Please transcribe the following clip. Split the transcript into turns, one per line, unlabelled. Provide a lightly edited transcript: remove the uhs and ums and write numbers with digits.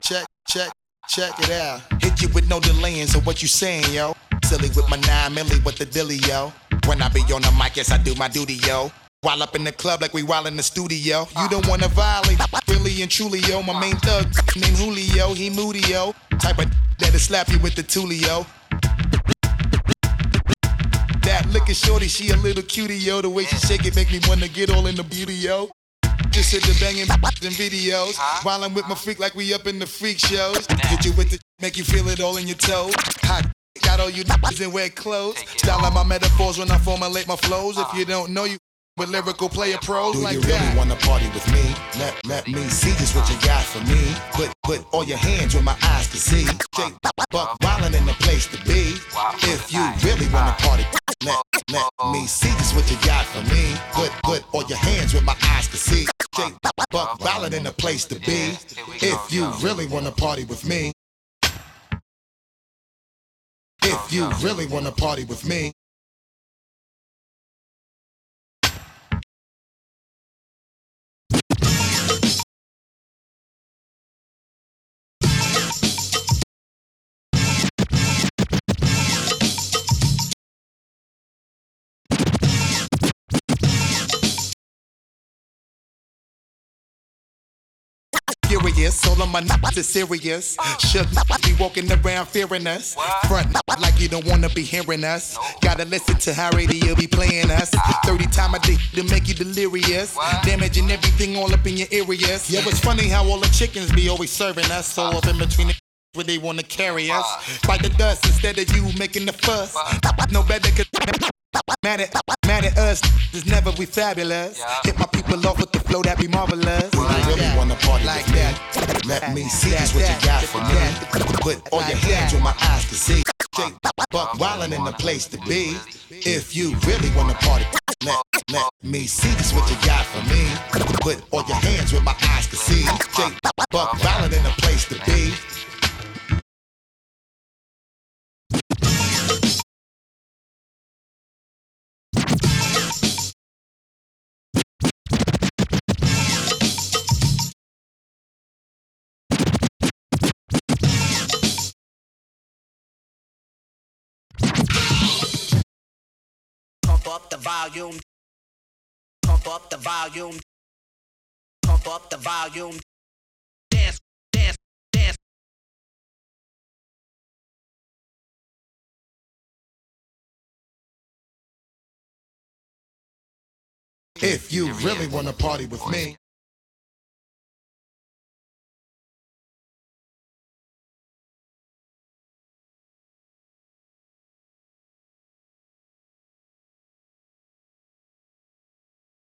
check it out. Hit you with no delaying, so what you saying, yo? Silly with my 9 milli with the dilly, yo. When I be on the mic, yes, I do my duty, yo. While up in the club like we while in the studio. You don't wanna violate, really and truly, yo. My main thug named Julio, he moody, yo. Type of that'll slap you with the tulio. That looking shorty, she a little cutie, yo. The way she shake it make me wanna get all in the beauty, yo. Just sit there banging in videos while I'm with my freak like we up in the freak shows. Hit you with the make you feel it all in your toes. Hot got all you in wet clothes. Style out my metaphors when I formulate my flows. If you don't know you with lyrical player pros like that. Do you really wanna party with me? Let me see just what you got for me. Put all your hands where my eyes can see. Straight buck wildin' in the place to be. If you really wanna party, let me see just what you got for me. Put all your hands where my eyes can see. Straight buck wildin' in the place to be. If you really wanna party with me. If you really wanna party with me. Furious, all of my nuts is serious. Should not be walking around fearing us. Front like you don't wanna be hearing us. Gotta listen to how radio be playing us. 30 times a day to make you delirious. Damaging everything all up in your areas. Yeah, it's funny how all the chickens be always serving us. So up in between the where they wanna carry us. Fight the dust instead of you making the fuss. No better cause mad at us, is never we fabulous. Hit my people off with the flow that be marvelous. Do you really wanna party like with that? Let me see just what you got for me. Put all your hands where my eyes can see. Straight buck wildin' in the place to be. If you really wanna party, let me see just what you got for me. Put all your hands where my eyes can see. Straight buck wildin' in the place to be.
Pump up the volume. Pump up the volume. Pump up the volume. Dance, dance, dance.
If you really wanna party with me.